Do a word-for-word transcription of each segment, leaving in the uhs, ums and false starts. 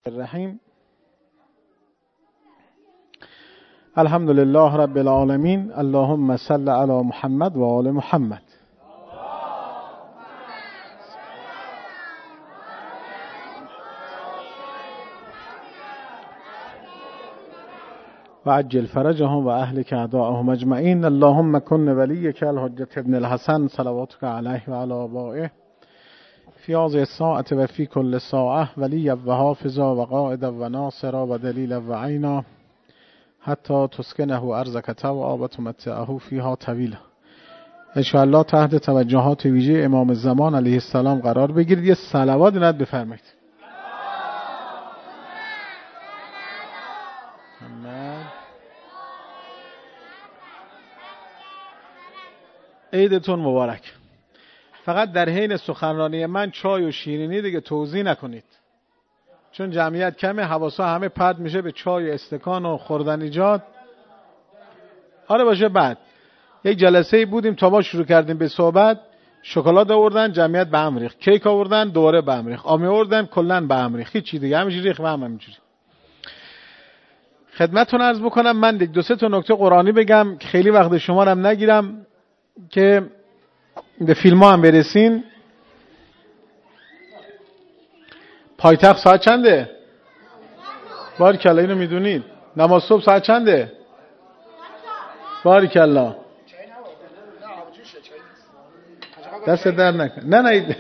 الرحیم. الحمد لله رب العالمین. اللهم صل علی محمد و آل محمد. و عجل فرجهم و اهلک اعداءهم اجمعین. اللهم کن ولیک الحجة ابن الحسن صلواتک علیه و علی آبائه فی هذه الساعة و فی کل ساعة ولیا و حافظا و قائدا و ناصرا و دلیلا و عینا حتی تسکنه ارضک طوعا و تمتعه فیها طویلا. انشاءالله تحت توجهات ویژه امام زمان علیه السلام قرار بگیرید. یه صلوات ند بفرمایید. عیدتون مبارک. فقط در حین سخنرانی من چای و شیرینی دیگه توزیع نکنید، چون جمعیت کمه، حواسا همه پرت میشه به چای و استکان و خوردنیجات. آره باشه. بعد یک جلسه بودیم تا ما شروع کردیم به صحبت، شکلات آوردن جمعیت به هم ریخت، کیک آوردن دوباره به هم ریخت، آمی آوردن کلا به هم ریخت، هیچ چیز دیگه همینجوری ریخت و هم همینجوری. خدمتتون عرض بکنم من یک دو سه تا نکته قرآنی بگم که خیلی وقت شما رو هم نگیرم که به فیلم ها هم برسین. پایتخت ساعت چنده؟ باریکالله اینو میدونید. نماز صبح ساعت چنده؟ باریکالله. دست در نکن. نه نه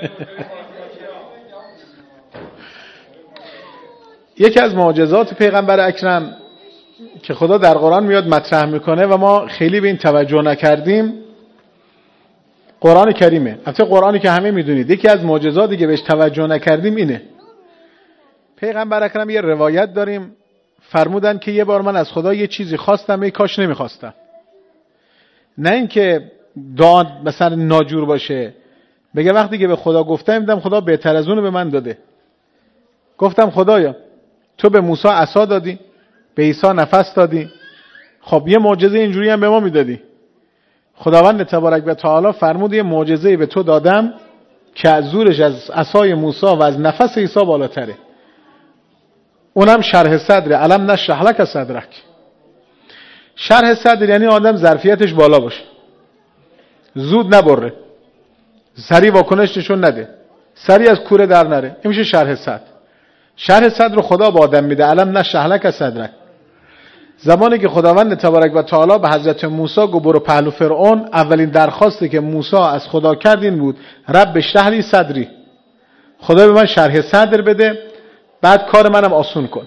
یکی از معجزات پیغمبر اکرم که خدا در قرآن میاد مطرح میکنه و ما خیلی به این توجه نکردیم، قرآن کریمه. البته قرآنی که همه میدونید. یکی از معجزاتی که بهش توجه نکردیم اینه. پیغمبر اکرم یه روایت داریم فرمودن که یه بار من از خدا یه چیزی خواستم ای کاش نمیخواستم. نه اینکه دعا مثلا ناجور باشه، بگه وقتی که به خدا گفتم دیدم خدا بهتر از اونو به من داده. گفتم خدایا تو به موسی عصا دادی، به عیسی نفس دادی، خب یه معجزه اینجوری هم به ما میدادی. خداوند تبارک و تعالی فرمود یه معجزه به تو دادم که از زورش از عصای موسی و از نفس عیسی بالاتره. اونم شرح صدر. الم نشرح لک صدرک. شرح صدر یعنی آدم ظرفیتش بالا باشه، زود نبره، سریع واکنش نشون نده، سریع از کوره در نره. این میشه شرح صدر. شرح صدر رو خدا به آدم میده. الم نشرح لک صدرک. زمانی که خداوند تبارک و تعالی به حضرت موسی گفت برو پهلو فرعون، اولین درخواستی که موسی از خدا کرد این بود رب اشرح لی صدری. خدا به من شرح صدر بده، بعد کار منم آسون کن.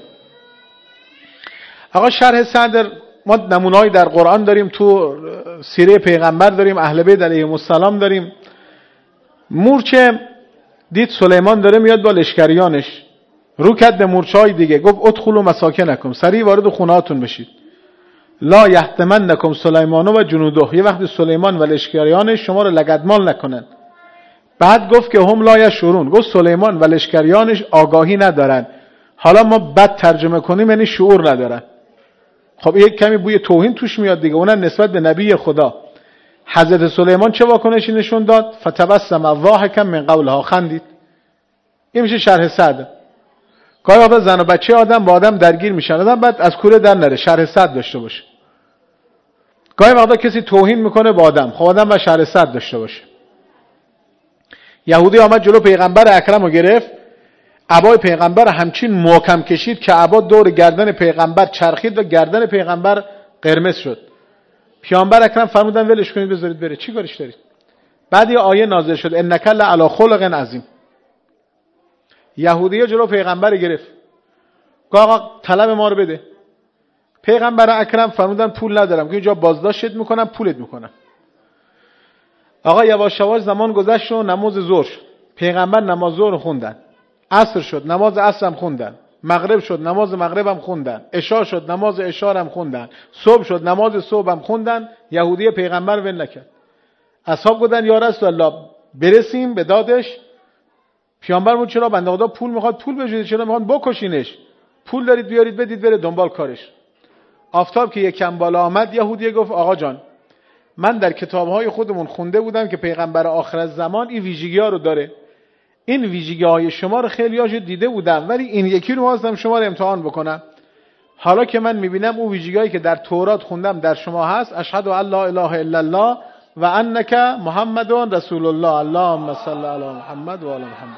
آقا شرح صدر ما نمونه‌ای در قرآن داریم، تو سیره پیغمبر داریم، اهل بیت علیهم السلام داریم. مورچه دید سلیمان داره میاد با لشکریانش، رو کرد به مورچه‌های دیگه، گفت ادخلوا مساکنکم، سریع وارد خونه‌هاتون بشید. لا یحطمنکم سلیمان و جنوده. یه وقتی سلیمان و لشکریانش شما رو لگدمال نکنن. بعد گفت که هم لا یشعرون. گفت سلیمان و لشکریانش آگاهی ندارن. حالا ما بد ترجمه کنیم یعنی شعور ندارن. خب یک کمی بوی توهین توش میاد دیگه، اونم نسبت به نبی خدا. حضرت سلیمان چه واکنشی نشون داد؟ فتبسم ضاحکا من قولها. خندید. این میشه شرح صدر. گاهی وقتا زن و بچه آدم با آدم درگیر میشن، آدم بعد از کوره در نره، شرح صدر داشته باشه. گاهی وقتا کسی توهین میکنه با آدم، خب آدم باید شرح صدر داشته باشه. یهودی آمد جلو پیغمبر اکرم رو گرفت، عبای پیغمبر همچین محکم کشید که عبا دور گردن پیغمبر چرخید و گردن پیغمبر قرمز شد. پیامبر اکرم فرمودن ولش کنید بذارید بره، چی کارش دارید؟ بعد یه آیه نازل شد انک لعلی خلق عظیم. یهودیه جلو پیغمبر گرفت، گفت آقا طلب ما رو بده. پیغمبر اکرم فرمودن پول ندارم که اینجا بازداشتت میکنم، پولت میکنم. آقا یواش یواش زمان گذشت و نماز ظهر شد. پیغمبر نماز ظهر خوندن، عصر شد نماز عصر هم خوندن، مغرب شد نماز مغرب هم خوندن، عشاء شد نماز عشاء هم خوندن، صبح شد نماز صبح هم خوندن. یهودی پیغمبر ول نکرد. اصحاب گفتن یا رسول الله برسیم به دادش. پیامبر چرا بنده خدا پول میخواد؟ پول بجوید، چرا میخواد بکشینش؟ پول دارید بیارید بدید بره دنبال کارش. آفتاب که یکم بالا آمد یهودی گفت آقا جان من در کتابهای خودمون خونده بودم که پیغمبر آخر الزمان این ویژگی‌ها رو داره. این ویژگی های شما رو خیلی هاشو دیده بودم، ولی این یکی رو واسم شما رو امتحان بکنم. حالا که من میبینم اون ویژگی هایی که در تورات خوندم در شما هست، اشهد ان لا اله الا الله و انک محمد رسول الله، اللهم صل علی محمد و آل محمد.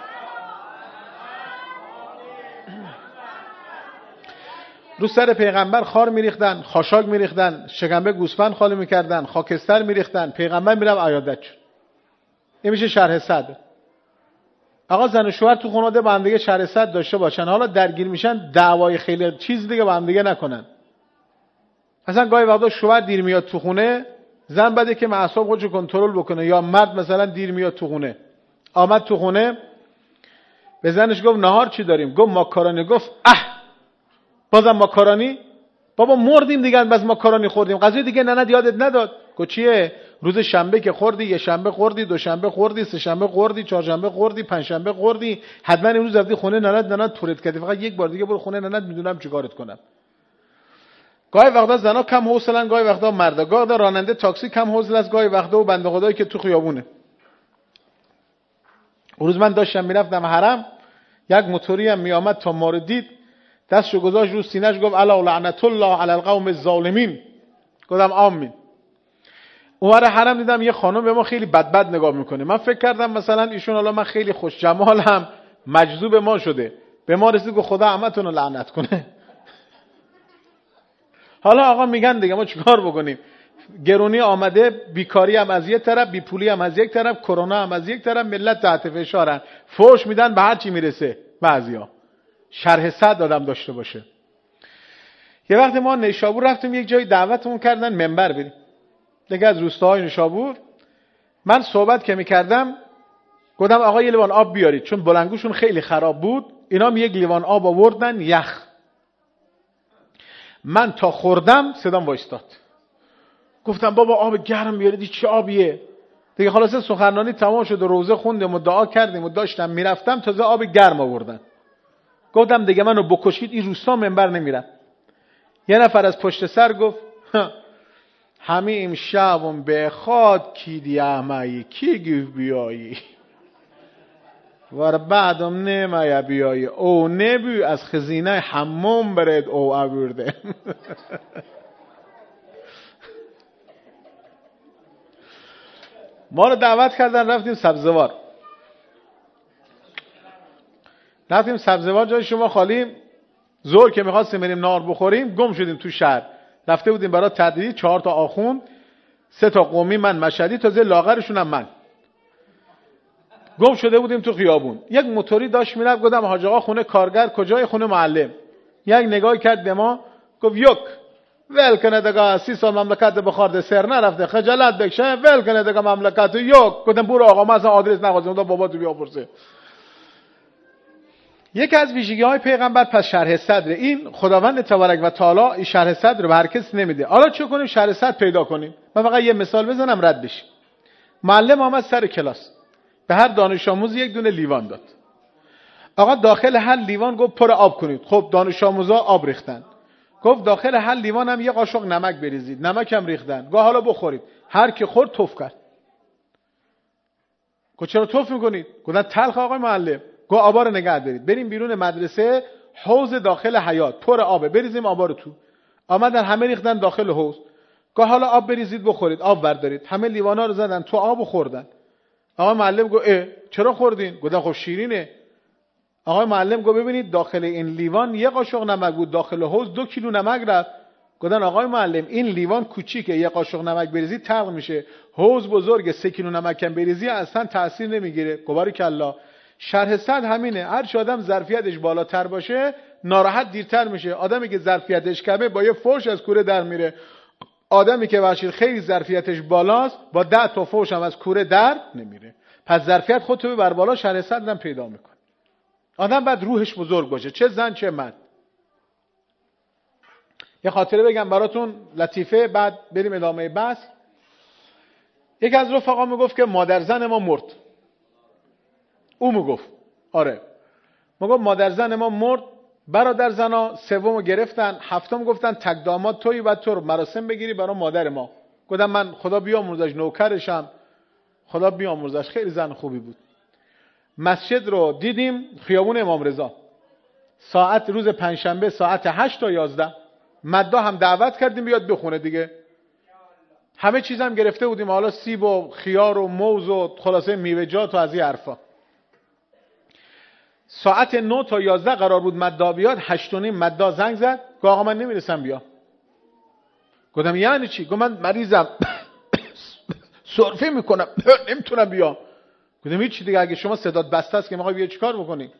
رو سر پیغمبر خار میریختن، خاشاک میریختن، شکمبه گوسفند خالی میکردن، خاکستر میریختن، پیغمبر میرم عیادت شد. این میشه شرح صدر. آقا زن و شوهر تو خانواده با هم دیگه شرح صدر داشته باشن، حالا درگیر میشن دعوای خیلی چیز دیگه با هم دیگه نکنن. مثلا گاهی وقتا شوهر دیر میاد تو خونه، زن بده که اعصاب خودشو کنترل بکنه، یا مرد مثلا دیر میاد تو خونه، آمد تو خونه به زنش گفت نهار چی داریم؟ گفت ماکارونی. گفت اه بازم ماکارونی؟ بابا مردیم دیگه بس ماکارونی خوردیم، غذای دیگه ننت یادت نداد؟ گفت چیه؟ روز شنبه که خوردی، یه شنبه خوردی، دو شنبه خوردی، سه شنبه خوردی، چهار شنبه خوردی، پنج شنبه خوردی، حتما امروز رفتی خونه ننت، ننت پرت کردی، فقط یک بار دیگه برو خونه ننت، میدونم چیکارت کنم. گاهی وقتا زنا کم حوصله‌ان، گاهی وقتا مردا، گاهی راننده تاکسی کم حوصله است، گاهی وقتا و بنده خدایی که تو خیابونه. اون روز من داشتم میرفتم حرم، یک موتوری هم میآمد تا ما رو دید، دستشو گذاشت رو سینه‌اش گفت الا لعنت الله علی القوم الظالمین. گفتم آمین. اونور حرم دیدم یه خانم به ما خیلی بد بد نگاه میکنه. من فکر کردم مثلا ایشون حالا من خیلی خوش جمالم مجذوب ما شده، به ما رسید که خدا همتون رو لعنت کنه. حالا آقا میگن دیگه ما چیکار بکنیم؟ گرونی آمده، بیکاری هم از یک طرف، بیپولی هم از یک طرف، کرونا هم از یک طرف، ملت تحت فشارن، فوش میدن به هر چی میرسه. بعضیا شرح صدر آدم داشته باشه. یه وقت ما نیشابور رفتیم، یک جای دعوتمون کردن منبر بریم، دیگه از روستاهای نیشابور. من صحبت که میکردم گفتم آقا یه لیوان آب بیارید، چون بلنگوشون خیلی خراب بود. اینا هم یک لیوان آب آوردن یخ. من تا خوردم صدام وایستاد. گفتم بابا آب گرم بیارید، چه آبیه؟ دیگه خلاصه سخنرانی تمام شد و روزه خوندیم و دعا کردیم و داشتم میرفتم، تازه آب گرم آوردن. گفتم دیگه منو بکشید این روستا منبر نمیرم. یه نفر از پشت سر گفت همین شبم به خود کی دیامایی کی گیف بیایی و بعدم نمایی بیایی او نبی از خزینه حمام برد او آورده. ما رو دعوت کردن رفتیم سبزوار. رفتیم سبزوار، جای شما خالی. ظهر که می‌خواستیم بریم نهار بخوریم گم شدیم تو شهر. رفته بودیم برای تدریس، چهار تا آخوند، سه تا قومی، من مشهدی، تازه لاغرشون هم من. گم شده بودیم تو خیابون. یک موتوری داشت میرفت. گفتم حاج آقا خونه کارگر کجای؟ خونه معلم. یک نگاه کرد به ما گفت یک ول کنه دیگه، سی سال مملکت بخورده سر نرفته، خجالت بکشه، ول کنه دیگه مملکت. یک گفتم برو آقا من اصلا آدرس نخواستم، بابا تو بیا پرسه. یکی از ویژگی‌های پیغمبر پس شرح صدر. این خداوند تبارک و تعالی این شرح صدر رو به هر کس نمیده. حالا چه کنیم شرح صدر پیدا کنیم؟ من فقط یه مثال بزنم رد بشیم. معلم آمد سر کلاس، به هر دانش آموز یک دونه لیوان داد. آقا داخل هر لیوان گفت پر آب کنید. خب دانش آموزا آب ریختن. گفت داخل هر لیوان هم یه قاشق نمک بریزید. نمک هم ریختن. گفت حالا بخورید. هر کی خورد توف کرد. گفت چرا توف میکنید؟ گفتن تلخ آقای معلم. گفت آبا رو نگه دارید، بریم بیرون مدرسه، حوض داخل حیاط پر آبه، بریزیم آبا رو تو. آمدن همه ریختن داخل حوض. گفت حالا آب بریزید بخورید. آب بردارید. همه لیوانا رو زدن تو آب و خوردن. آقا معلم گفت اه چرا خوردین؟ گفتن خب شیرینه. آقا معلم گفت ببینید داخل این لیوان یه قاشق نمک بود، داخل حوض دو کیلو نمک رفت. گفتن آقای معلم این لیوان کوچیکه، یه قاشق نمک بریزی تلخ میشه، حوض بزرگه، سه کیلو نمک هم بریزی اصلا تاثیر نمیگیره. گواری کلا. شرح صدر همینه. هر چه آدم ظرفیتش بالاتر باشه ناراحت دیرتر میشه. آدمی که ظرفیتش کمه با یه فوش از کوره در میره. آدمی که باشید خیلی ظرفیتش بالاست با ده تا فوش هم از کوره در نمیره. پس ظرفیت خودتو ببر بالا، شرح صدر هم پیدا میکنه. آدم باید روحش بزرگ باشه، چه زن چه مرد. یه خاطره بگم براتون لطیفه، بعد بریم ادامه بحث. یک از رفقا میگفت که مادر زن ما مرد. او میگفت آره، میگفت مادر زن ما مرد. برادر زنا سومو گرفتن، هفتم گفتن تک داماد تویی و تو مراسم بگیری برای مادر ما. گفتم من خدا بیامرزش نوکرشم، خدا بیامرزش، خیلی زن خوبی بود. مسجد رو دیدیم خیابون امام رضا، ساعت روز پنجشنبه ساعت هشت تا یازده. مدا هم دعوت کردیم بیاد بخونه دیگه، همه چیز هم گرفته بودیم، حالا سیب و خیار و موز و خلاصه میوه‌جات و از این حرفا. ساعت نه تا یازده قرار بود مدا بیاد، هشت و نیم مدا زنگ زد، گفت آقا من نمیرسم بیا. گفتم یعنی چی؟ گفت من مریضم سرفه میکنم نمیتونم بیا. گفتم هیچ دیگه، اگه شما صدات بسته است که میخوای بیا چیکار بکنی؟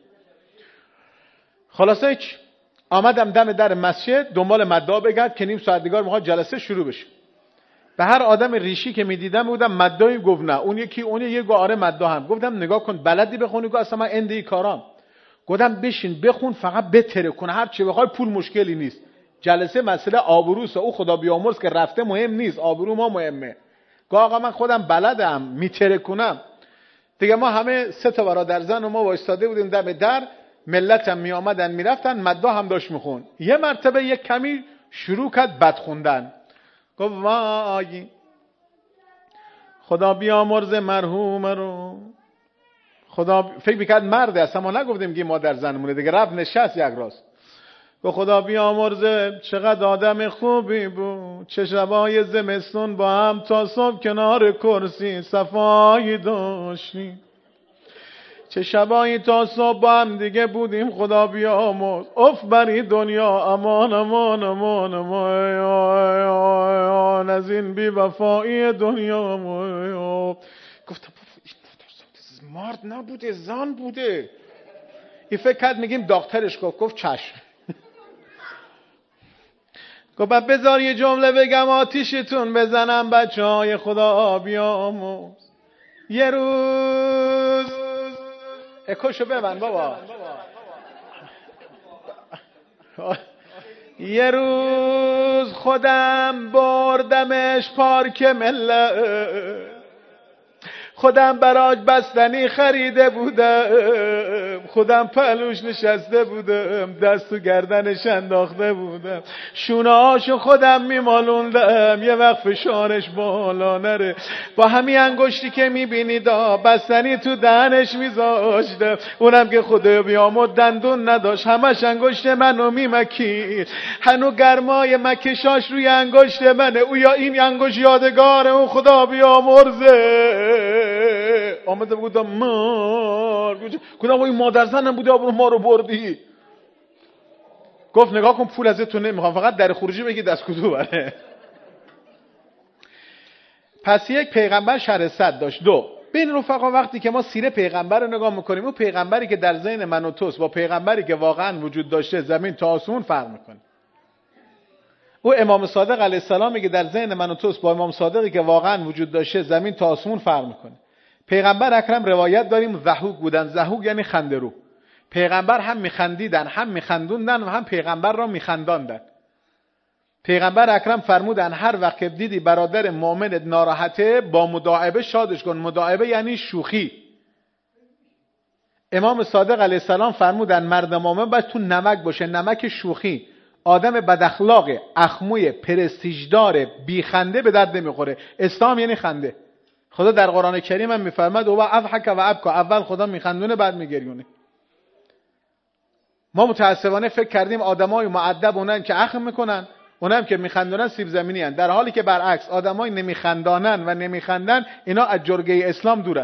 خلاصه هیچ. آمدم دم در مسجد دنبال مدا بگرد که نیم ساعت دیگه میخواد جلسه شروع بشه. به هر آدم ریشی که میدیدم بودم مدایی، گفت نه. اون یکی اون یه گفت آره مدا هم. گفتم نگاه کن بلدی بخونی؟ گفت اصلا من اندی کارام. گفتم بشین بخون، فقط بتره کن، هر چی بخوای، پول مشکلی نیست. جلسه مسئله آبروست، او خدا بیامرز که رفته مهم نیست، آبرو ما مهمه. گفت آقا من خودم بلدم میتره کنم دیگه. ما همه سه تا برادر زن و ما وایستاده بودیم دم در، ملتم می آمدن میرفتن، مدا هم داشت میخون. یه مرتبه یک کمی شروع کرد بد خوندن. گفت وای خدا بیامرز مرحوم رو. خدا فکر میکرد مرده، اصلا ما نگفتیم که مادر زنمونه دیگه. رب نشست یک راست گفت خدا بیامرزه چقدر آدم خوبی بود، چه شبای زمستون با هم تا صبح کنار کرسی صفایی داشتیم، چه شبایی تا صبح با هم دیگه بودیم. خدا بیامرز اف بری دنیا، امان امان امان امان از این بی وفایی دنیا. گفتم مرد نبوده زن بوده. این فکر کرد میگیم داکترش گفت. گفت چشم. گفت بذار یه جمله بگم آتیشتون بزنم بچه های خدا بیامرز. یه روز اکوشو ببند بابا. یه روز خودم بردمش پارک ملت، خودم براش بستنی خریده بودم، خودم پلوش نشسته بودم، دست تو گردنش انداخته بودم، شونه هاشو خودم میمالوندم یه وقت فشارش بالا نره. با همین انگشتی که میبینید بستنی تو دهنش میذاشتم، اونم که خدا بیامرز دندون نداشت، همش انگشت منو میمکید، هنو گرمای مکشاش روی انگشت منه. او یا این انگشت یادگار اون خدا بیامرزه. آمده بودم مار گفتم این مادر زنم بوده آبرو ما رو بردی. گفت نگاه کن پول ازتون نمیخوام، فقط در خروجی بگی دست کدو بره. پس یک پیغمبر شرح صد داشت. دو، بین رفقا وقتی که ما سیره پیغمبر رو نگاه میکنیم، اون پیغمبری که در ذهن من و توست با پیغمبری که واقعا وجود داشته زمین تا آسمون فرق میکنه. او امام صادق علیه السلام میگه در ذهن من و توست با امام صادقی که واقعا وجود داشته زمین تا آسمون فرق میکنه. پیغمبر اکرم روایت داریم ضحوک بودن. ضحوک یعنی خنده‌رو. پیغمبر هم میخندیدن، هم میخندوندن و هم پیغمبر را میخنداندن. پیغمبر اکرم فرمودن هر وقت که دیدی برادر مؤمنت ناراحته با مداعبه شادش کن. مداعبه یعنی شوخی. امام صادق علیه السلام فرمودن مرد مؤمن باید تو نمک باشه، نمک شوخی. آدم بد اخلاق، اخموی، پرستیژدار، بی خنده به درد نمیخوره. اسلام یعنی خنده. خدا در قرآن کریم هم میفرماد او اضحک و ابکا، اول خدا میخندونه بعد میگریونه. ما متاسفانه فکر کردیم آدمای مؤدب اونن که اخم میکنن، اونم که میخندونن سیب زمینی هن. در حالی که برعکس آدمای نمیخندانن و نمیخندن اینا از جرگه اسلام دورن.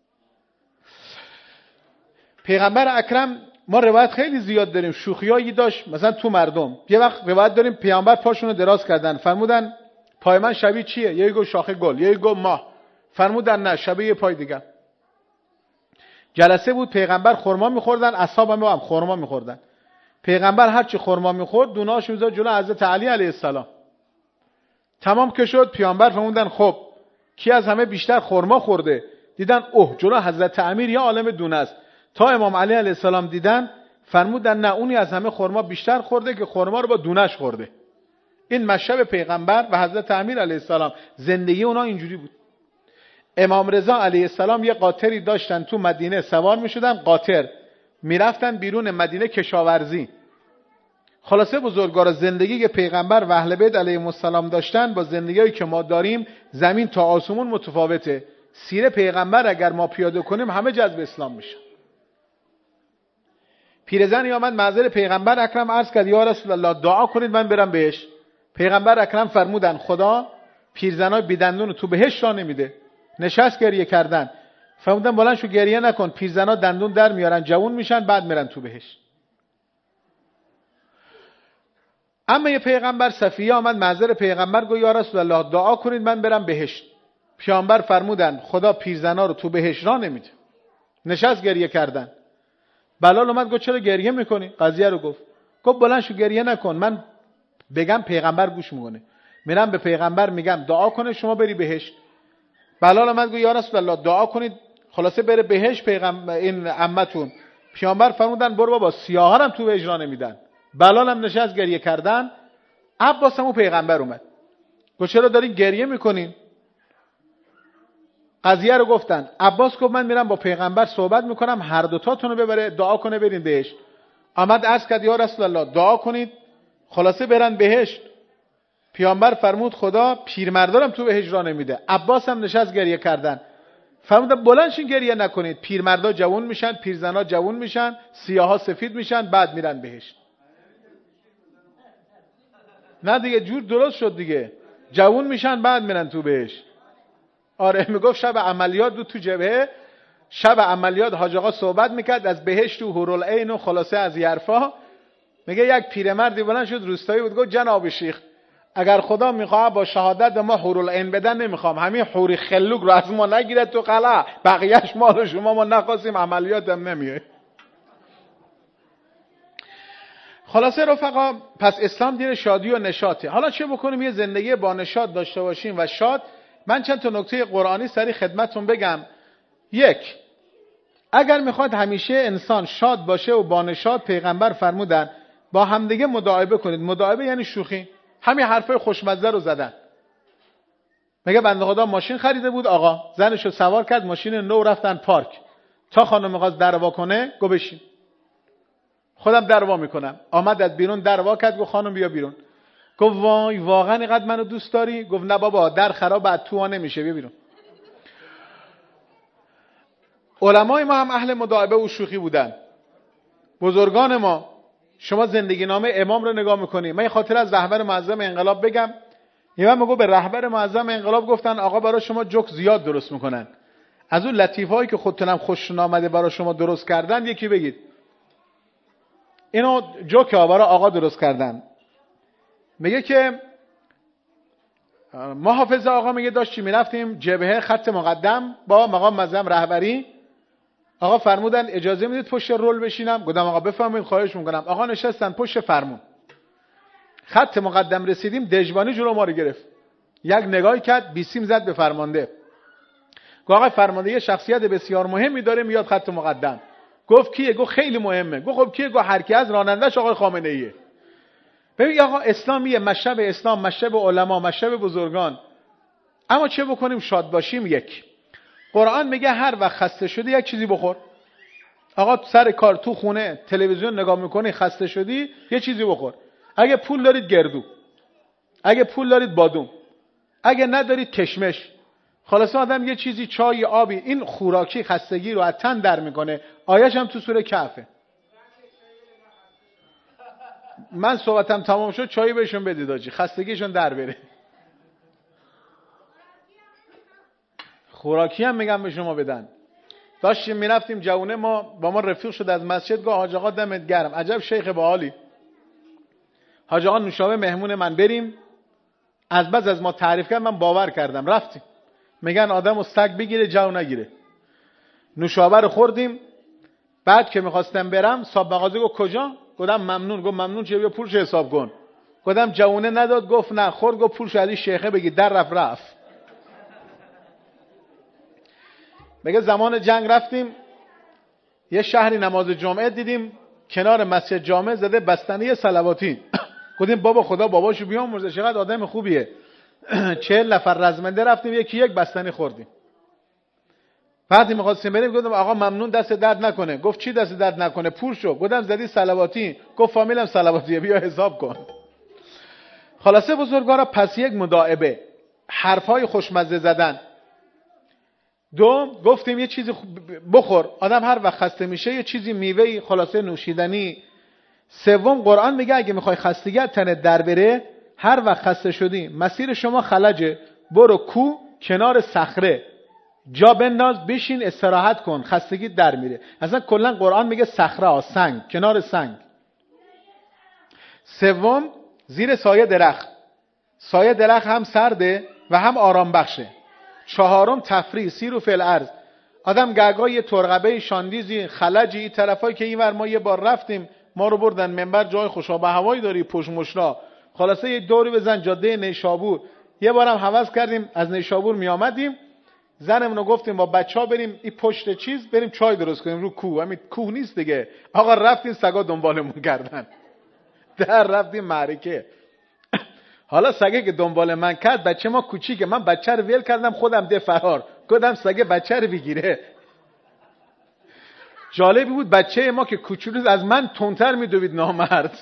پیغمبر اکرم ما روایت خیلی زیاد داریم شوخیایی داشت. مثلا تو مردم یه وقت روایت داریم پیامبر پاشونو دراز کردن، فرمودن پای من شبیه چیه؟ یه گو شاخه گل، یه گو ماه. فرمودن نه شبیه یه پای دیگه. جلسه بود پیغمبر خرما میخوردن، اصحاب هم هم خرما میخوردن. پیغمبر هر چی خرما میخورد دوناش میذاشت جلو حضرت علی علیه السلام. تمام که شد پیامبر فرمودن خب کی از همه بیشتر خرما خورده؟ دیدن اوه جلو حضرت امیر یه عالم دونه است. تا امام علی علیه السلام دیدن فرمودن نه اونی از همه خرما بیشتر خورده که خرما رو با دونش خورده. این مشهد پیغمبر و حضرت امیر علیه السلام زندگی اونا اینجوری بود. امام رضا علیه السلام یه قاطری داشتن تو مدینه سوار میشدن، قاطر میرفتن بیرون مدینه کشاورزی. خلاصه بزرگوار زندگی که پیغمبر و اهل بیت علیهم السلام داشتن با زندگیایی که ما داریم زمین تا آسمون متفاوته. سیره پیغمبر اگر ما پیاده کنیم همه جذب اسلام میشه. پیرزنی آمد معذر پیغمبر اکرم عرض کرد یا رسول الله دعا کنید من برم بهش. پیغمبر اکرم فرمودن خدا پیرزنای بیدندون رو تو بهشت را نمیده. نشست گریه کردن. فرمودن بلند شو گریه نکن، پیرزنا دندون در میارن جوون میشن بعد میرن تو بهشت. اما یه پیغمبر صفیه آمد معذر پیغمبر گفت یا رسول الله دعا کنید من برم بهشت. پیامبر فرمودن خدا پیرزنا رو تو بهشت را نمیده. نشست گریه کردن. بلال اومد گفت چرا گریه میکنی؟ قضیه رو گفت. گفت بلند شو گریه نکن، من بگم پیغمبر گوش میکنه. میرم به پیغمبر میگم دعا کنه شما بری بهشت. بلال اومد گفت یا رسول الله دعا کنید خلاصه بره بهشت پیغمبر این عمتون. پیامبر فرمودن برو بابا سیاها هم تو بهشت را نمیدن. بلال هم نشست گریه کردن. عباس هم پیغمبر اومد گفت چرا دارین گریه میکنین؟ قضیه رو گفتن. عباس گفت من میرم با پیغمبر صحبت میکنم هر دو تاتون رو ببره دعا کنه برین بهشت. آمد عرض کرد یا رسول الله دعا کنید خلاصه برن بهشت. پیامبر فرمود خدا پیرمردارم تو بهشت را نمیده. عباس هم نشست گریه کردن. فرمود بلند شین گریه نکنید، پیرمردا جوان میشن، پیرزنا جوان میشن، سیاها سفید میشن بعد میرن بهشت. نه دیگه جور درست شد دیگه، جوان میشن بعد میرن تو بهشت. آره میگفت شب عملیات بود تو جبهه، شب عملیات حاج آقا صحبت میکرد از بهشت و حورالعین و خلاصه از یرفا. میگه یک پیرمردی بلند شد روستایی بود گفت جناب شیخ اگر خدا میخواد با شهادت ما حورالعین بدن نمیخوام، همین حوری خلوق رو از ما نگیره تو قلعه، بقیهش مال شما، ما نخواستیم عملیات هم نمیه. خلاصه رفقا پس اسلام دین شادی و نشاطه. حالا چه بکنیم یه زندگی با نشاط داشته باشیم و شاد؟ من چند تا نکته قرآنی سری خدمتتون بگم. یک، اگر میخواد همیشه انسان شاد باشه و با نشاط، پیغمبر فرمودن با همدیگه مداعبه کنید. مداعبه یعنی شوخی، همین حرفای خوشمزه رو زدن. میگه بنده خدا ماشین خریده بود، آقا زنشو سوار کرد، ماشین نو رفتن پارک، تا خانم میخواست در وا کنه گو بشین، خودم در وا میکنم. آمد از بیرون در وا کرد، گفت خانم بیا بیرون. گفت وای واقعا اینقدر منو دوست داری؟ گفت نه بابا در خراب بعد تو ها نمیشه، بیا بیرون. علمای ما هم اهل مداعبه و شوخی بودن، بزرگان ما. شما زندگی نامه امام رو نگاه میکنید. من خاطر از رهبر معظم انقلاب بگم. اینا میگه به رهبر معظم انقلاب گفتن آقا برای شما جوک زیاد درست میکنن، از اون لطیفهایی که خودتونم خوشتون آمده برای شما درست کردن یکی بگید. اینو جوک ها برای آقا درست کردن. میگه که ما حافظ آقا میگه داشتیم میرفتیم جبهه خط مقدم با مقام معظم رهبری. آقا فرمودن اجازه میدید پشت رول بشینم؟ گفتم آقا بفرمایید خواهش میکنم. آقا نشستن پشت فرمون. خط مقدم رسیدیم، دژبانی جلو ما رو گرفت، یک نگاهی کرد، بیسیم زد به فرمانده. گفت آقا فرمانده یه شخصیت بسیار مهمی داره میاد خط مقدم. گفت کیه؟ گفت خیلی مهمه. گفت خب کیه؟ گفت هر کی از راننده‌اش آقای خامنه ایه. ببین آقا اسلامیه، مشرب اسلام، مشرب علما، مشرب بزرگان. اما چه بکنیم شاد باشیم؟ یک، قرآن میگه هر وقت خسته شدی یک چیزی بخور. آقا سر کار تو خونه تلویزیون نگاه میکنی خسته شدی یه چیزی بخور. اگه پول دارید گردو، اگه پول دارید بادوم، اگه ندارید کشمش. خلاصه آدم یه چیزی، چای، آبی، این خوراکی خستگی رو از تن در میکنه. آیش هم تو سوره کهفه. من صحبتم تمام شد، چای بهشون بدید آجی، خستگیشون در بره. خوراکی هم میگم به شما بدن. داشتیم میرفتیم جوونه، ما با ما رفیق شد از مسجد، گفت حاج آقا دمت گرم، عجب شیخ باحالی. حاج آقا نوشابه مهمون من، بریم. از بس از ما تعریف کرد من باور کردم، رفتیم. میگن آدمو سگ بگیره جو نگیره. نوشابه رو خوردیم. بعد که میخواستم برم صاحب مغازه گفت کجا؟ گفتم ممنون. گفت ممنون چه؟ بیا پولش حساب کن. گفتم جوونه نداد؟ گفت نه. خورد. گفت پولش علی شیخه بگی. در رفت رفت. میگه زمان جنگ رفتیم یه شهری نماز جمعه دیدیم کنار مسجد جامع زده بستنی صلواتی. گفتیم بابا خدا باباشو بیامرزه، چقدر آدم خوبیه. چهل نفر رزمنده رفتیم یکی یک بستنی خوردیم. بعد می‌خواستیم بریم گفتم آقا ممنون دست درد نکنه. گفت چی دست درد نکنه؟ پول شو. گفتم زدی صلواتی. گفت فامیلم صلواتیه بیا حساب کن. خلاصه بزرگوارا پس یک مداعبه، حرفای خوشمزه زدن. دو، گفتیم یه چیزی بخور، آدم هر وقت خسته میشه یه چیزی میوهی خلاصه نوشیدنی. سوم، قرآن میگه اگه میخوای خستگی از تنت در بره، هر وقت خسته شدی مسیر شما خلجه، برو کو کنار صخره جا بنداز بشین استراحت کن، خستگی در میره. اصلا کلا قرآن میگه صخره ها، سنگ، کنار سنگ. سوم، زیر سایه درخت. سایه درخت هم سرده و هم آرام بخشه. چهارم، تفریح، سیر و فی الارض. آدم گگای یه ترقبه شاندیزی خلجی این طرفایی که اینور ما یه بار رفتیم، ما رو بردن منبر، جای خوشابه هوایی داری، پشت مشنا، خلاصه یه دوری بزن جاده نیشابور. یه بارم هوس کردیم از نیشابور می آمدیم، زنمون رو گفتیم با بچه‌ها بریم این پشت چیز بریم چای درست کنیم رو کوه. همین کوه نیست دیگه آقا، رفتیم سگا دنبالمون کردن، در رفتیم معرکه. حالا سگه که دنبال من کرد، بچه ما کوچیکه، من بچه رو ول کردم خودم ده فرار کردم سگه بچه رو بگیره. جالبی بود بچه ما که کوچولو از من تندتر میدوید نامرد.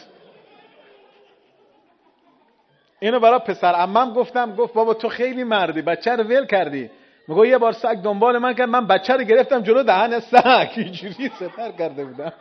اینو برای پسر عمم گفتم، گفت بابا تو خیلی مردی، بچه رو ول کردی. میگه یه بار سگ دنبال من کرد، من بچه رو گرفتم جلو دهن سگ، اینجوری سپر کرده بودم.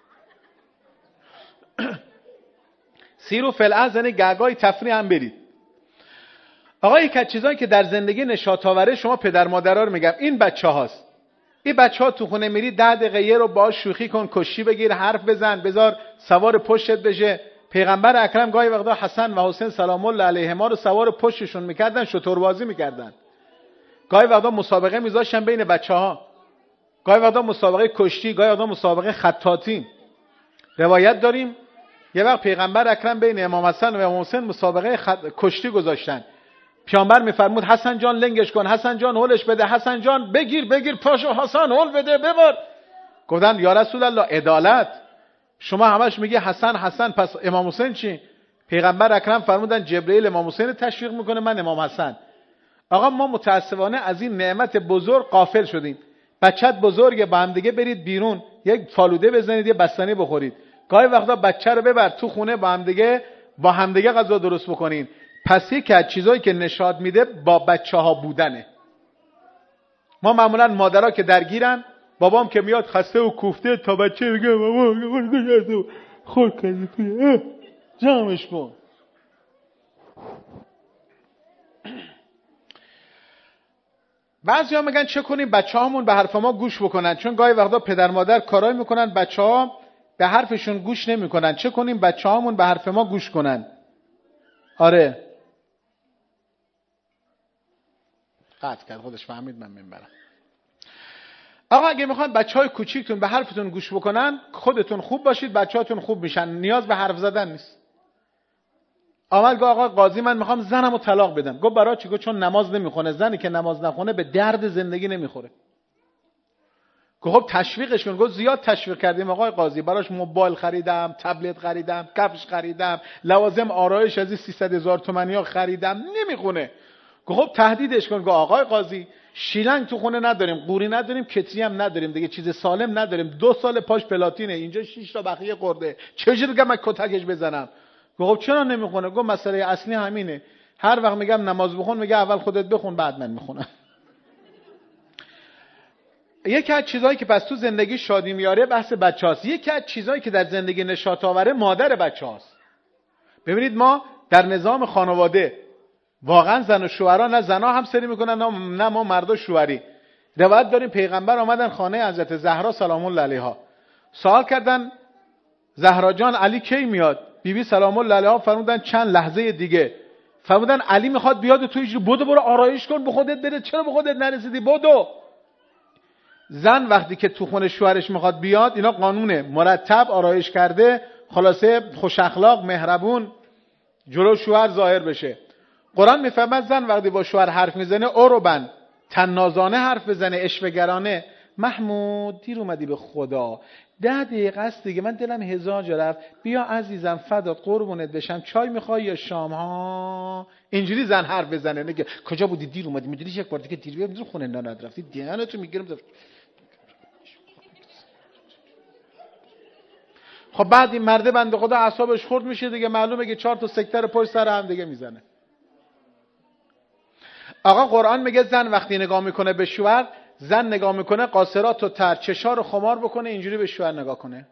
سیرو فلعز یعنی گگای تفریح هم برید. آقا یک از چیزایی که در زندگی نشاط آوره، شما پدر مادرها رو میگم، این بچه هاست. این بچه ها تو خونه میری ده دقیقه یه رو باهاش شوخی کن، کشی بگیر، حرف بزن، بذار سوار پشتت بشه. پیغمبر اکرم گاهی وقتا حسن و حسین سلام الله علیهما رو سوار پشتشون میکردن، شتر بازی میکردن. گاهی وقتا مسابقه میذاشتن بین بچه‌ها، گاهی وقتا مسابقه کشتی، گاهی وقتا مسابقه خطاطی. روایت داریم یه وقت پیغمبر اکرم بین امام حسن و امام حسین مسابقه خط... کشتی گذاشتن. پیامبر میفرمود حسن جان لنگش کن، حسن جان هولش بده، حسن جان بگیر بگیر پاشو، حسن هول بده ببر. گفتن یا رسول الله عدالت، شما همش میگی حسن حسن، پس امام حسین چی؟ پیغمبر اکرم فرمودن جبرئیل امام حسین تشویق میکنه، من امام حسن. آقا ما متاسفانه از این نعمت بزرگ غافل شدیم. بچت بزرگه، با هم دیگه برید بیرون یک فالوده بزنید، یه بستنی بخورید. گاهی وقتا بچه رو ببر تو خونه، با هم دیگه با هم دیگه غذا درست بکنین. پس یک از چیزایی که نشاط میده با بچه‌ها بودنه. ما معمولا مادرها که درگیرن، بابام که میاد خسته و کوفته تا بچه میگه بابا خود کردی توی جمعش کن. بعضیا میگن چه کنیم بچه‌هامون به حرف ما گوش بکنن، چون گاهی وقتا پدر مادر کارایی میکنن بچه‌ها به حرفشون گوش نمیکنن. چه کنیم بچه‌هامون به حرف ما گوش کنن؟ آره قطع کرد خودش، فهمید من منبرم. آقا اگه میخواین بچهای کوچیکتون به حرفتون گوش بکنن، خودتون خوب باشید بچه‌هاتون خوب میشن. نیاز به حرف زدن نیست. آمد گفت آقا قاضی من میخوام زنمو طلاق بدم. گفت برای چی؟ گفت چون نماز نمیخونه. زنی که نماز نخونه به درد زندگی نمیخوره. گفت خب تشویقش کن. گفت زیاد تشویق کردیم آقای قاضی، براش موبایل خریدم، تبلت خریدم، کفش خریدم، لوازم آرایش از سیصد هزار تومانی خریدم، نمیخونه. گفت خب تهدیدش کن. گفت آقای قاضی شیلنگ تو خونه نداریم، قوری نداریم، کتری هم نداریم، دیگه چیز سالم نداریم، دو سال پاش پلاتینه، اینجا شش تا بقیه خورده، چجوری دیگه من کتکش بزنم؟ گفت چرا نمیخونه؟ گفت مسئله اصلی همینه، هر وقت میگم نماز بخون میگه اول خودت بخون بعد من میخونم. یکی از چیزایی که پس تو زندگی شادی میاره بحث بچه‌هاست. یکی از چیزایی که در زندگی نشاط آوره مادر بچه‌هاست. ببینید ما در نظام خانواده واقعا زن و شوهرها، نه زنا هم سری میکنن نه ما مردا شوهری. روایت داریم پیغمبر آمدن خانه حضرت زهرا سلام الله علیها، سوال کردن زهرا جان علی کی میاد؟ بی بی سلام الله علیها فرمودن چند لحظه دیگه. فرمودن علی میخواد بیاد، تو اینجوری بدو برو آرایش کن به خودت بره، چرا به خودت نرسیدی؟ بدو. زن وقتی که تو خونه شوهرش میخواد بیاد، اینا قانونه، مرتب آرایش کرده، خلاصه خوش اخلاق مهربون جلو شوهر ظاهر بشه. قرآن میفهمد زن وقتی با شوهر حرف میزنه اوروبن تنازانه حرف بزنه، اشوه‌گرانه. محمود دیر اومدی به خدا، ده دقیقه است دیگه، من دلم هزار جا رفت، بیا عزیزم فدات قربونت بشم، چای میخوای یا شام؟ ها اینجوری زن حرف بزنه، نگه کجا بودی دیر اومدی، میدونی یک بار دیگه دیر بیام میذارم خونه نانت رفتی دهنتو میگیرم. خب بعد این مرده بنده خدا اعصابش خورد میشه دیگه، معلومه که چهار تا سکتر پشت سر هم دیگه میزنه. آقا قرآن میگه زن وقتی نگاه میکنه به شوهر، زن نگاه میکنه قاصرات و تر چشا رو خمار بکنه اینجوری به شوهر نگاه کنه،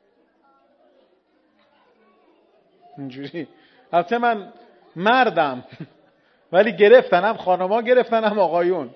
اینجوری. البته من مردم ولی گرفتن، هم خانم‌ها گرفتن هم آقایون.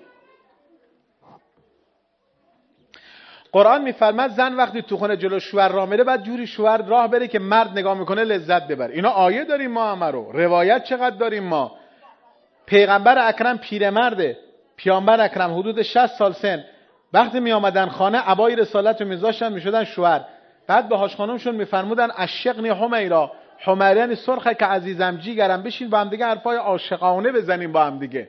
قرآن میفرماد زن وقتی تو خونه جلو شوهر راه میره بعد جوری شوهر راه بره که مرد نگاه میکنه لذت ببره. اینا آیه داریم ما همه رو، روایت چقدر داریم ما. پیغمبر اکرم پیرمرده، پیامبر اکرم حدود شصت سال سن، وقتی می آمدن خانه عبای رسالت رو میذاشتن میشدن شوهر. بعد به هاش خانمشون میفرمودن اشقنی حمیرا، حمیرا یعنی سرخه که عزیزم جیگرم، بشین با هم دیگه حرفای عاشقانه بزنیم با هم دیگه.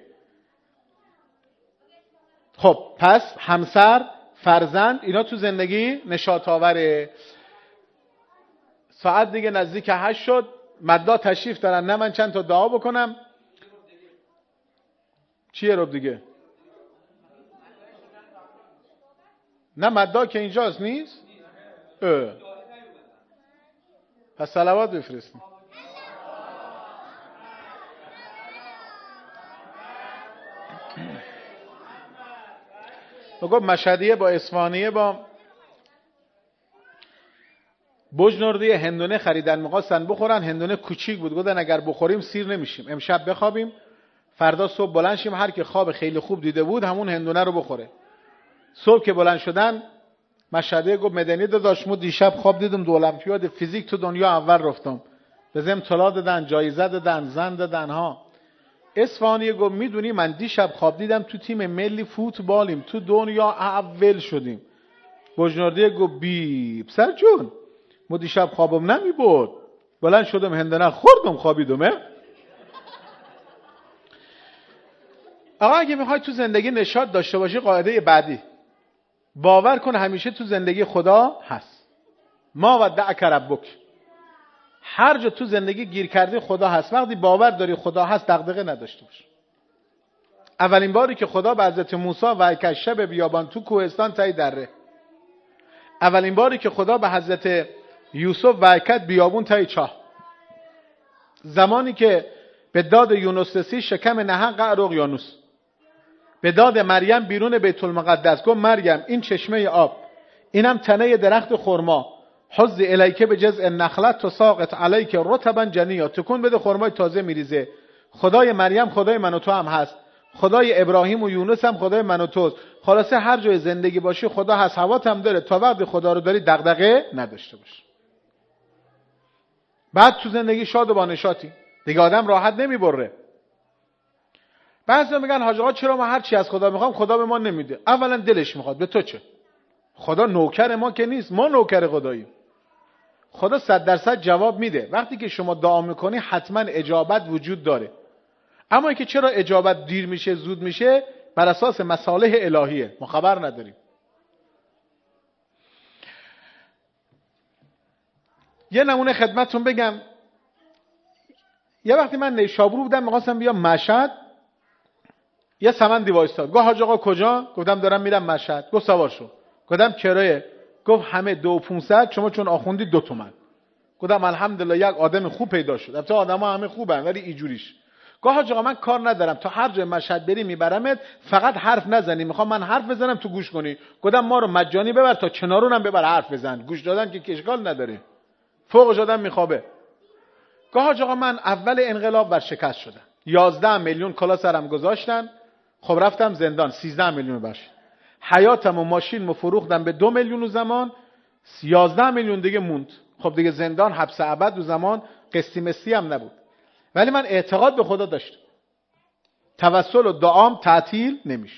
خب پس همسر، فرزند، اینا تو زندگی نشاط آوره. ساعت دیگه نزدیک هشت شد، مدا تشریف دارن، نه من چند تا دعا بکنم. چیه رو دیگه؟ نه مدا که اینجاست نیست؟ اه. پس صلوات بفرستیم. بگو مشهدیه با اصفهانیه با بجنوردی هندونه خریدن، می‌خواستن بخورن، هندونه کوچیک بود، گفتن اگر بخوریم سیر نمیشیم، امشب بخوابیم فردا صبح بلند شیم هر کی خواب خیلی خوب دیده بود همون هندونه رو بخوره. صبح که بلند شدن مشهدیه گفت مدنی داداش مو دیشب خواب دیدم دو المپیاد فیزیک تو دنیا اول رفتم، بزم طلا دادن، جایزه دادن، زن دادن ها. اصفهانی گفت میدونی من دیشب خواب دیدم تو تیم ملی فوتبالیم، تو دنیا اول شدیم. بجنوردی گفت بی پسر جون مو دیشب خوابم نمی بود، بلند شدم هندونه خوردم خوابیدم. آقا اگه میخوای تو زندگی نشاط داشته باشی قاعده بعدی باور کن همیشه تو زندگی خدا هست. ما ودعک ربک، هر جا تو زندگی گیر کردی خدا هست. وقتی باور داری خدا هست دغدغه نداشته باش. اولین باری که خدا به حضرت موسی و کشف بیابان تو کوهستان تای دره، اولین باری که خدا به حضرت یوسف و کد بیابون تای چاه، زمانی که به داد یونس رسید شکم نهنگ قعر اقیانوس، به داد مریم بیرون بیت المقدس گفت مریم این چشمه آب، اینم تنه درخت خرما، حظ الیکه به جزء النخلت تساقط علیک رطبا جنیا، تکون بده خرمای تازه میریزه. خدای مریم خدای من و تو هم هست، خدای ابراهیم و یونس هم خدای من و توست. خلاصه هر جای زندگی باشی خدا هست، هوات هم داره، تا وقتی خدا رو داری دغدغه نداشته باش. بعد تو زندگی شاد و با نشاطی دیگه، آدم راحت نمیبره. بعضیا میگن حاج آقا چرا ما هر چی از خدا میخوام خدا به ما نمیده؟ اولا دلش میخواد، به تو چه؟ خدا نوکر ما که نیست، ما نوکر خداییم. خدا صد درصد جواب میده. وقتی که شما دعا میکنی حتما اجابت وجود داره. اما اینکه چرا اجابت دیر میشه زود میشه بر اساس مصالح الهیه، ما خبر نداریم. یه نمونه خدمتتون بگم. یه وقتی من نیشابور بودم میخواستم بیام مشهد، یه سمندی وایستاد، گفت حاج آقا کجا؟ گفتم دارم میرم مشهد. گفت سوار شو. گفتم کرایه؟ گفت همه دو پونصد، شما چون آخوندی دو تومن. گفتم الحمدلله یک آدم خوب پیدا شد. البته آدما همه خوبن ولی اینجوریش. گفت حاج آقا من کار ندارم، تا هر جای مشهد بری میبرمت، فقط حرف نزنی، میخوام من حرف بزنم تو گوش کنی. گفتم ما رو مجانی ببر تا کنارونم ببر حرف بزن، گوش دادن که اشکال نداره، فوقش آدم میخوابه. گفت حاج آقا من اول انقلاب ورشکست شدم، یازده میلیون کلا سرم گذاشتن، خب رفتم زندان، سیزده میلیون باشه، حیاتم و ماشین فروختم به دو میلیون و زمان، یازده میلیون دیگه موند. خب دیگه زندان حبس ابد و زمان قسطی مستی هم نبود. ولی من اعتقاد به خدا داشتم، توسل و دعام تعطیل نمیشه.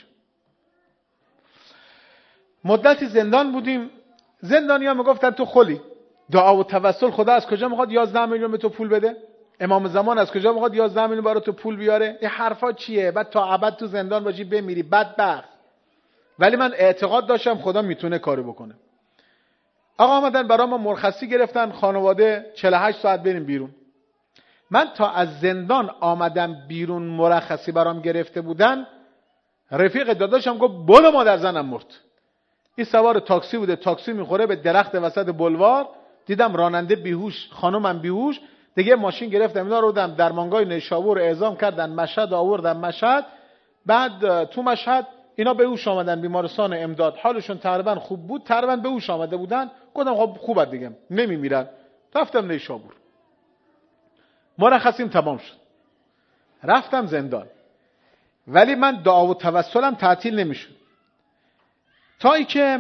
مدتی زندان بودیم، زندانی‌ها میگفتن تو خلی، دعا و توسل خدا از کجا میخواد یازده میلیون به تو پول بده؟ امام زمان از کجا میخواد یازده میلیون برای تو پول بیاره؟ این حرفا چیه؟ بعد تا ابد تو زندان باشی بمیری بدبخت. ولی من اعتقاد داشتم خدا میتونه کاری بکنه. آقا آمدن برای ما مرخصی گرفتن، خانواده چهل و هشت ساعت بریم بیرون. من تا از زندان آمدم بیرون مرخصی برام گرفته بودن، رفیق داداشم گفت برو مادر زنم مرد. این سوار تاکسی بوده، تاکسی میخوره به درخت وسط بلوار، دیدم راننده بیهوش، خانومم بیهوش، دیگه ماشین گرفتم اینا رو در درمانگاه نیشابور اعزام کردن، مشهد آوردن مشهد. بعد تو مشهد اینا به هوش آمدن، بیمارستان امداد حالشون تقریبا خوب بود، تقریبا به هوش آمده بودن. گفتم خب خوبه دیگه، نمیمیرن. رفتم نیشابور، مرخصیم تمام شد، رفتم زندان. ولی من دعا و توسلم تعطیل نمیشد تا ای که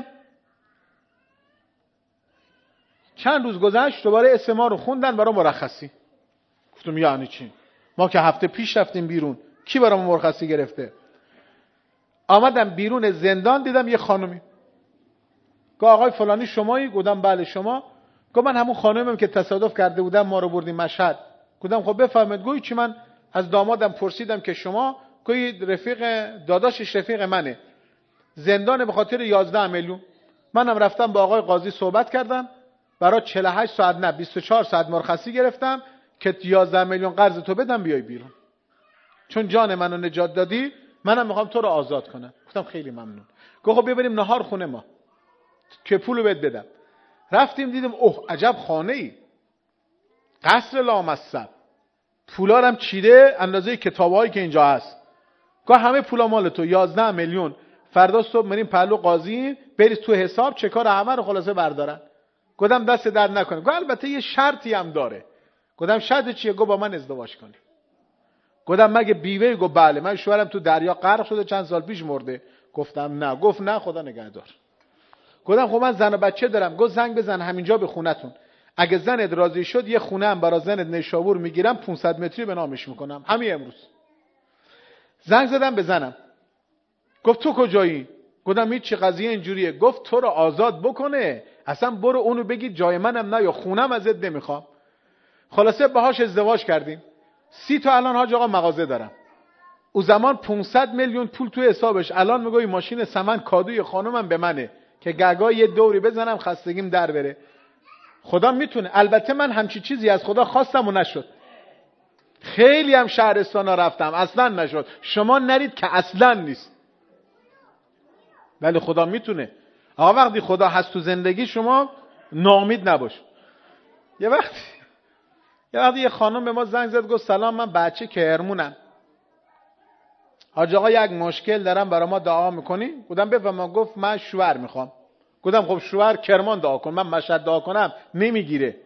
چند روز گذشت دوباره اسم ما رو خوندن برای مرخصی. گفتم یعنی چی؟ ما که هفته پیش رفتیم بیرون، کی برای ما مرخصی گرفته؟ آمدم بیرون زندان، دیدم یه خانومی. گفت آقای فلانی شمایی؟ گفتم بله شما. گفت من همون خانومم که تصادف کرده بودم، ما رو بردیم مشهد. گفتم خب بفرمایید. گویی چی؟ من از دامادم پرسیدم که شما، گویی رفیق داداشش رفیق منه، زندان به خاطر یازده میلیون. منم رفتم با آقای قاضی صحبت کردم، برای چهل و هشت ساعت نه بیست و چهار ساعت مرخصی گرفتم که یازده میلیون قرض تو بدم بیای بیرون، چون جان منو نجات دادی، منم میخوام تو رو آزاد کنم. گفتم خیلی ممنون. گفت خب ببریم نهار خونه ما که پولو بهت بدم. رفتیم دیدیم اوه عجب خانه ای، قصر لامصب، پولارم چیده اندازه کتابایی که اینجا هست. گفت همه پولا مال تو، یازده میلیون. فردا صبح میریم پهلو قاضی، بریز تو حساب، چکار همه رو خلاصه بردارن. گفتم دست درد نکنه. گفت البته یه شرطی هم داره. گفتم شرط چیه؟ گفت با من ازدواج کنی. گفتم مگه بیوه؟ گفت بله، من شوهرم تو دریا غرق شده، چند سال پیش مرده. گفتم نه. گفت نه خدا نگهدار. گفتم خب من زن و بچه دارم. گفت زنگ بزن همینجا به خونتون، اگه زنت راضی شد یه خونه هم برای زنت نیشابور میگیرم، پانصد متری به نامش میکنم همین امروز. زنگ زدم به زنم، گفت تو کجایی؟ گفتم هیچ چی، قضیه اینجوریه. گفت تو رو آزاد بکنه، اصلا برو اونو بگی جای منم نه یا خونم ازت نمیخوام. خلاصه باهاش ازدواج کردیم. سی تا الان حاج آقا مغازه دارم. او زمان پانصد میلیون پول تو حسابش، الان میگه ماشین سمن کادوی خانومم به منه که گگا یه دوری بزنم خستگیم در بره. خدا میتونه. البته من همچی چیزی از خدا خواستم و نشد. خیلی هم شهرستانا رفتم اصلا نشد. شما نرید که اصلا نیست. ولی خدا میتونه. آقا وقتی خدا هست تو زندگی شما ناامید نباش. یه وقتی یه وقتی یه خانم به ما زنگ زد، گفت سلام من بچه کرمونم، حاج آقا یک مشکل دارم، برای ما دعا میکنی؟ گفتم بفرما. گفت من شوهر میخوام. گفتم خب شوهر کرمان دعا کن، من مشهد دعا کنم نمیگیره.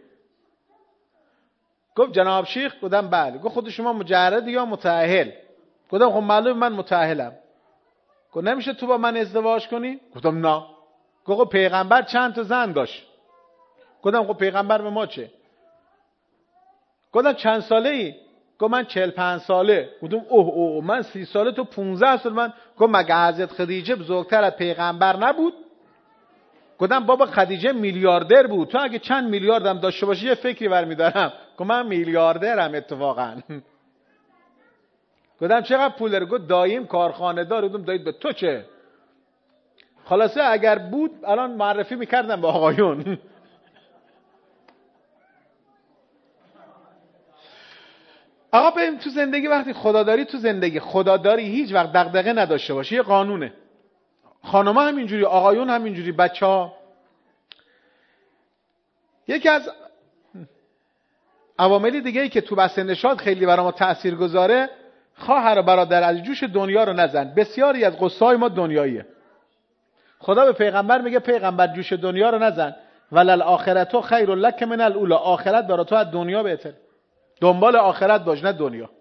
گفت جناب شیخ. گفتم بله. گفت خود شما مجرد یا متأهل؟ گفتم خب معلوم من متأهلم. گفت نمیشه تو با من ازدواج کنی؟ گفتم نه. گفت پیغمبر چند تا زن داشت؟ گفتم خب پیغمبر به ما چه؟ گفتم چند ساله ای؟ گفت من چهل و پنج ساله. گفتم اوه اوه من سی ساله تو پانزده سال. من گفت مگه حضرت خدیجه بزرگتر از پیغمبر نبود؟ گفتم بابا خدیجه میلیاردر بود، تو اگه چند میلیاردم داشته باشی یه فکری برمیدارم. گفت من میلیاردرم اتفاقا. گفتم چقدر پول داره؟ گفت داییم کارخانه داره. گفتم دایید به تو چه؟ خلاصه اگر بود الان معرفی میکردم به آقایون. آقا بریم تو زندگی، وقتی خداداری تو زندگی، خداداری هیچ وقت دغدغه نداشته باشه، یه قانونه. خانم‌ها همینجوری، آقایون همینجوری، بچه‌ها. یکی از عوامل دیگه ای که تو بحث نشاط خیلی برای ما تأثیر گذاره، خواهر و برادر از جوش دنیا رو نزن. بسیاری از قصه‌های ما دنیاییه. خدا به پیغمبر میگه پیغمبر جوش دنیا رو نزن، ولل آخرتو خیر لک من الاولی، آخرت برای تو از دنیا بهتره. دنبال آخرت باش نه دنیا.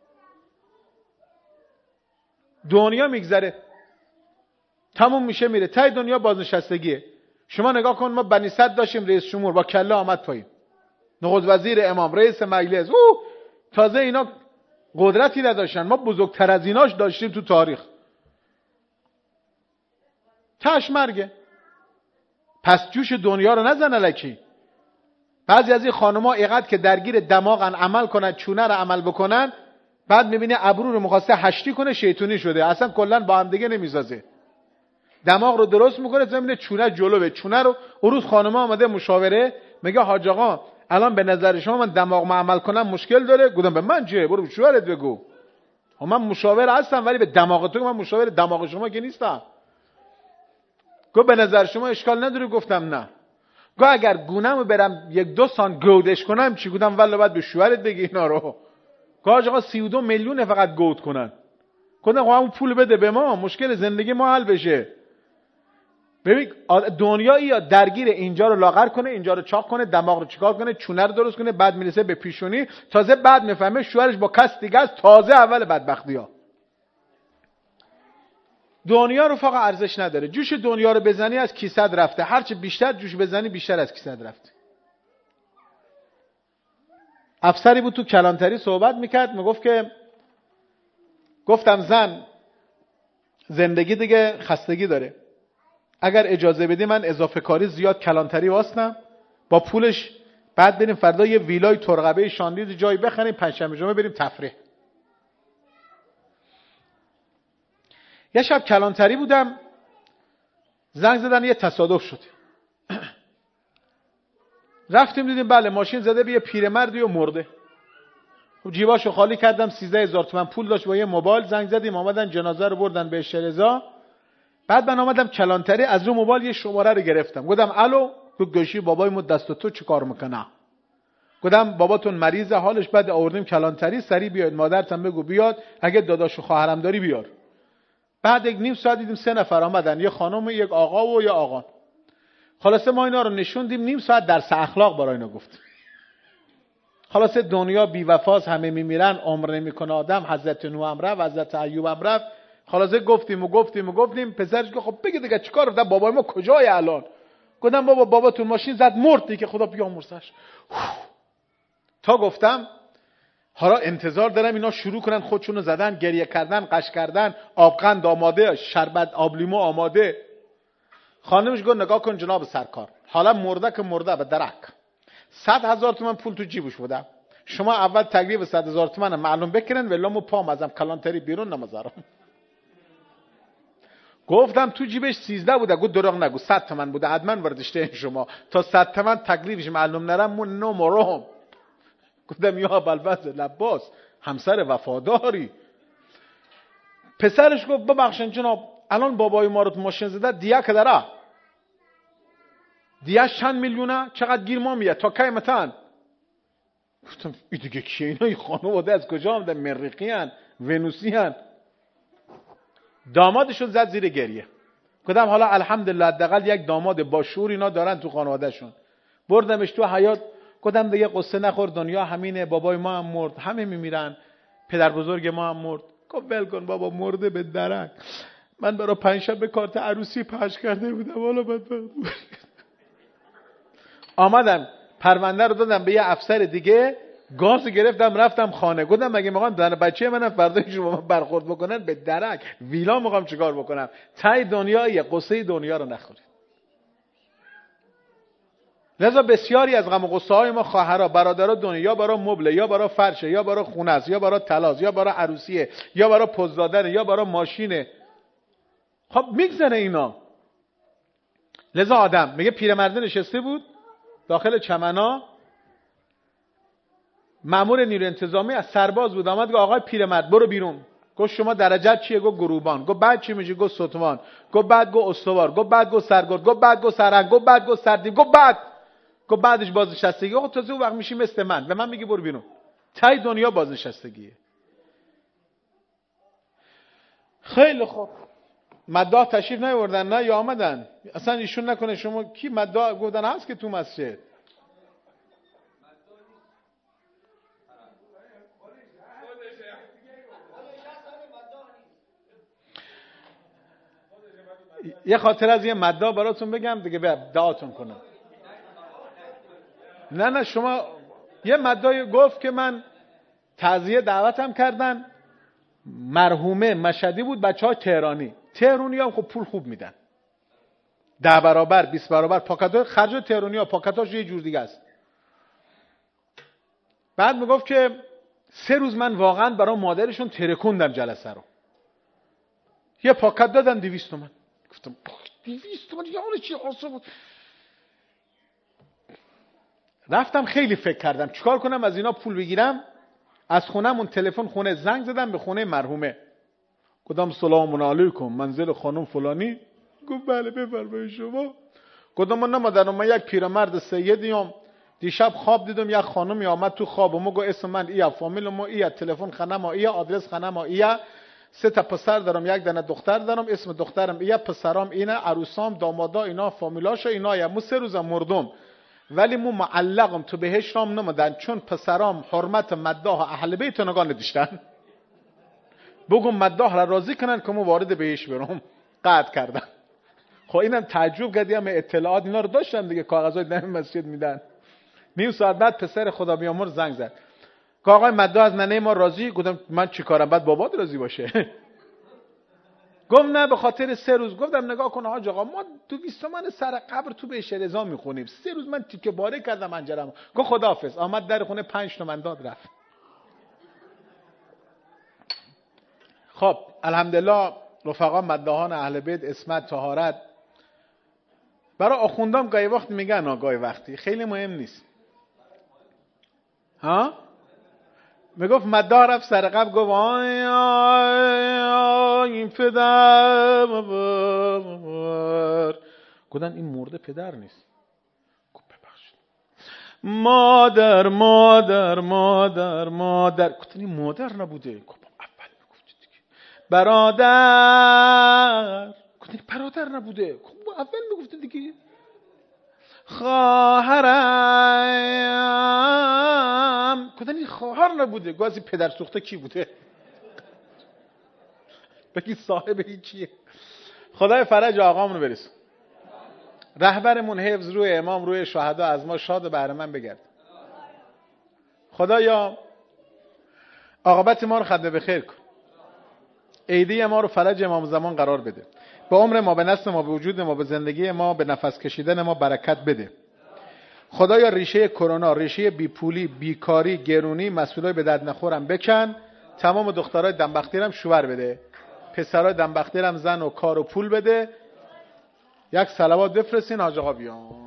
دنیا میگذره، تموم میشه میره، تای دنیا بازنشستگیه. شما نگاه کن، ما بنی صد داشتیم، رئیس جمهور با کله آمد پایین، نخست وزیر امام، رئیس مجلس، او تازه اینا قدرتی نداشتن، ما بزرگتر از ایناش داشتیم تو تاریخ. تاش مرگه. پس جوش دنیا رو نزن الکی. بعضی از این خانم‌ها اینقدر که درگیر دماغن، عمل کنن، چونه رو عمل بکنن، بعد میبینه ابرو رو می‌خواسته هشتی کنه، شیطونی شده، اصلا کلا با هم دیگه نمیسازه. دماغ رو درست میکنه، زمین چونه جلوه، چونه رو اون روز خانم‌ها اومده مشاوره، میگه حاج آقا الان به نظر شما من دماغ عمل کنم مشکل داره؟ گفتم به من چه؟ برو شوهرت بگو. من مشاور هستم ولی به دماغ تو، من مشاور دماغ شما که نیستم. گفت به نظر شما اشکال نداره؟ گفتم نه. گفت اگر گونه‌مو برم یک دو سان گودش کنم چی؟ گفتم والله بعد به شوهرت بگی اینا رو. گفت آقا سی و دو میلیون فقط گود کنن. گفتم خب همون پول بده به ما، مشکل زندگی ما حل بشه. ببین دنیایی یا درگیر اینجا رو لاغر کنه، اینجا رو چاق کنه، دماغ رو چیکار کنه، چونه رو درست کنه، بعد میرسه به پیشونی، تازه بعد میفهمه شوهرش با کس دیگه است، تازه اول بدبختی‌ها. دنیا رو فقط ارزش نداره. جوش دنیا رو بزنی از کیسه رفته، هرچه بیشتر جوش بزنی بیشتر از کیسه رفته. افسری بود تو کلانتری صحبت میکرد، میگفت که گفتم زن زندگی دیگه خستگی داره، اگر اجازه بدی من اضافه کاری زیاد کلانتری واسنم، با پولش بعد بریم فردا یه ویلای ترقبه شاندیز جایی بخریم، پنجشنبه جمعه بریم تفریح. یه شب کلانتری بودم، زنگ زدن، یه تصادف شد. رفتیم دیدیم بله ماشین زده به یه پیرمردی و مرده. جیباشو خالی کردم، سیزده هزار تومان پول داشت با یه موبایل. زنگ زدیم اومدن جنازه رو بردن به شرزا. بعد من اومدم کلانتری، از رو موبایل یه شماره رو گرفتم، گفتم الو، تو گوشی بابای مو دست تو چی کار میکنه؟ گفتم باباتون مریضه، حالش بد، آوردیم کلانتری، سری بیاید مادرتم بگو بیاد، اگه داداش و خواهرم داری بیار. بعد یک نیم ساعت دیدیم سه نفر آمدن، یه خانم، یک آقا و یه آقا. خلاصه ما اینا رو نشوندیم، نیم ساعت درس اخلاق برای اینا گفت. خلاصه دنیا بی وفاست، همه میمیرن، عمر نمیکنه آدم، حضرت نوح هم رفت، حضرت ایوب هم رفت. خلاصه گفتیم و گفتیم و گفتیم. پسرش گفت خب بگید دیگه چیکار رفتن، بابای ما کجای الان؟ گفتم بابا باباتون ماشین زد مرد که خدا بیامرزش. تا گفتم حالا انتظار دارم اینا شروع کنن خودشونو زدن، گریه کردن، قش کردن، آبقند آماده، شربت آب لیمو آماده. خانمش گفت نگاه کن جناب سرکار، حالا مرده که مرده به درک، صد هزار تومان پول تو جیبش بوده، شما اول تکلیف صد هزار تومان معلوم بکنن ولی مو پام ازم کلانتری بیرون نمیذارم. گفتم تو جیبش سیزده بوده. گفت دروغ نگو، صد تومان بوده، حتما وردشته شما تا صد تومان تکلیفش معلوم نرم مون نو مرهم. گفتم یا بلبز لباس، همسر وفاداری. پسرش گفت ببخشید جناب الان بابای ما رو تو ماشین زده، دیه که داره، دیه چند میلیونه، چقدر گیر ما میاد تا کی متن؟ گفتم این دیگه کیه اینا؟ این خانواده از کجا آمدن؟ مریخی هن، ونوسی هن. دامادشون زد زیر گریه. گفتم حالا الحمدلله حداقل یک داماد با شعور اینا دارن تو خانوادهشون. بردمش تو حیاط، گفتم دیگه قصه نخور، دنیا همینه، بابای ما هم مرد، همه میمیرن، پدر بزرگ ما هم مرد. گفت ول کن بابا، مرده به درک. من برای پنجشنبه کارت عروسی پخش کرده بودم، حالا بدبخت. آمدم پرونده رو دادم به یه افسر دیگه، گاز گرفتم رفتم خانه. گفتم مگه میخوان زن بچه منم فرداش رو برخورد بکنن به درک، ویلا میخوام چیکار بکنم؟ تای دنیا یه قصه دنیا رو نخورید. لذا بسیاری از غم و غصه های ما خواهرها برادرها دنیا، یا برای مبل، یا برای فرشه، یا برای خونه است، یا برای طلاست، یا برای عروسیه، یا برای پوز دادن، یا برای ماشینه. خب میگذره اینا. لذا آدم میگه پیرمرد نشسته بود داخل چمنا، مأمور نیروی انتظامی از سرباز بود، آمد گفت آقای پیرمرد برو بیرون. گفت شما درجت چیه؟ گفت گروبان. گفت بعد چی میشه؟ گفت ستوان. گفت بعد گفت استوار. گفت بعد گفت سرگرد. گفت بعد گفت سرهنگ. گفت بعد گفت سردیب. گفت بعد گفت بعدش بازنشستگی. گفت تازه اون وقت میشی مثل من و من میگی برو بیرون. تای دنیا بازنشستگیه. خیلی خوب. مداح تشریف نیاوردن نه یا آمدن؟ اصلا ایشون نکنه شما کی مداح گفتن هست که تو مسجد؟ یه خاطر از یه مداح براتون بگم دیگه، دعاتون کنم. نه نه شما یه مداحی گفت که من تعزیه دعوتم کردن، مرحومه مشهدی بود، بچه‌ها تهرانی. تهرانی هم خب پول خوب میدن، ده برابر بیست برابر پاکت خرج تهرانی ها، پاکتاش یه جور دیگه است. بعد میگفت که سه روز من واقعا برای مادرشون ترکوندم جلسه رو. یه پاکت دادن دویست تومن. گفتم دویست تومن یعنی چی حساب؟ رفتم خیلی فکر کردم چیکار کنم از اینا پول بگیرم. از خونمون تلفن خونه زنگ زدم به خونه مرحومه. گفتم سلام علیکم، منزل خانم فلانی؟ گفت بله بفرمایید شما. گفتم من نمادرم، من یک پیرمرد سیدیم، دیشب خواب دیدم یک خانمی آمد تو خواب و ما گفت اسم من ایه، فامیل ما ایه، تلفن خانه ما ایه، آدرس خانه ما ایه، سه تا پسر دارم یک دانه دختر دارم، اسم دخترم یا پسرام اینه، عروسام دامادا اینا فامیلاشا اینا، یا مو سه روز مردم ولی مو معلقم تو بهش رام نمدن چون پسرام حرمت مداح اهل بیت نگاه نداشتن. بگم مداح را راضی کنن که مو وارد بهش برم، قطع کردن. خب اینم تعجب کردم، اطلاعات اینا رو داشتم دیگه، کاغذای دم مسجد میدن. نیم ساعت بعد پسر خدا بیامرز زنگ زد که آقای مداح از ننه ما راضی؟ گفتم من چیکارم بعد بابات راضی باشه؟ گفت نه به خاطر سه روز. گفتم نگاه کن حاج آقا، ما تو بیست تومن سر قبر تو بهش رضا میخونیم، سه روز من تیکه باره کردم انجرم. گفت خداحافظ. آمد در خونه پنج تومن داد رفت. خب الحمدلله رفقا مداحان اهل بیت عصمت طهارت برای آخوندام گاهی وقت میگن، آگاهی وقتی خیلی مهم نیست. ها میگفت مداح رفت سر قبر گفت آی آی این پدر مادر. گفتن این مرده پدر نیست. گفت ببخشید. مادر مادر مادر مادر. گفتن این مادر نبوده. گفت اول میگفت دیگه. برادر. گفتن برادر نبوده. گفت اول میگفت دیگه. خواهرم. گفتن این خواهر نبوده. گازی پدر سوخته کی بوده؟ بگی صاحب این کیه؟ خدای فرج آقامونو برسون. رهبرمون حفظ روی امام روی شهدا از ما شاد و بهره‌مند بگرد. خدایا عاقبت ما رو ختم به خیر کن. عیدی ما رو فرج امام زمان قرار بده. به عمر ما، به نسل ما، به وجود ما، به زندگی ما، به نفس کشیدن ما برکت بده. خدایا ریشه کرونا، ریشه بیپولی، بیکاری، گرونی، مسئولای به درد نخورم بکن. تمام دخترای دنبختیرم شوهر بده. پسرای دنبختیرم زن و کار و پول بده. یک صلوات بفرستین حاج آقا بیان.